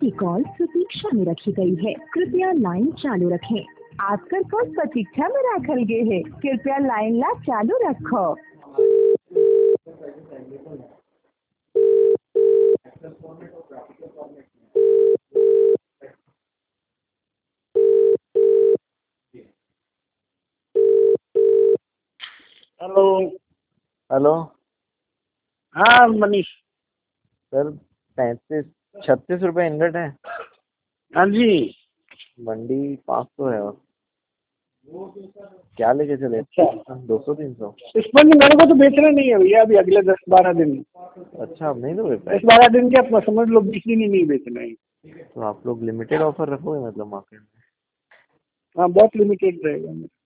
आपकी कॉल प्रतीक्षा में रखी गई है, कृपया लाइन चालू रखें। आपकर कॉल प्रतीक्षा में रखल गए है, कृपया लाइन ला चालू रखो। हेलो। हेलो। हाँ मनीष। सर 36 रुपये इनगट है। हाँ जी। मंडी 500 है। और क्या लेके चले? अच्छा 200-300? इस पर मेरे को तो बेचना नहीं है भैया, अभी अगले 10-12 दिन। अच्छा, अब नहीं दोगे पैसे? 10-12 दिन के आप समझ लो, 20 दिन ही नहीं बेचना है। तो आप लोग लिमिटेड ऑफर रखोगे मतलब मार्केट में? हाँ बहुत लिमिटेड रहेगा।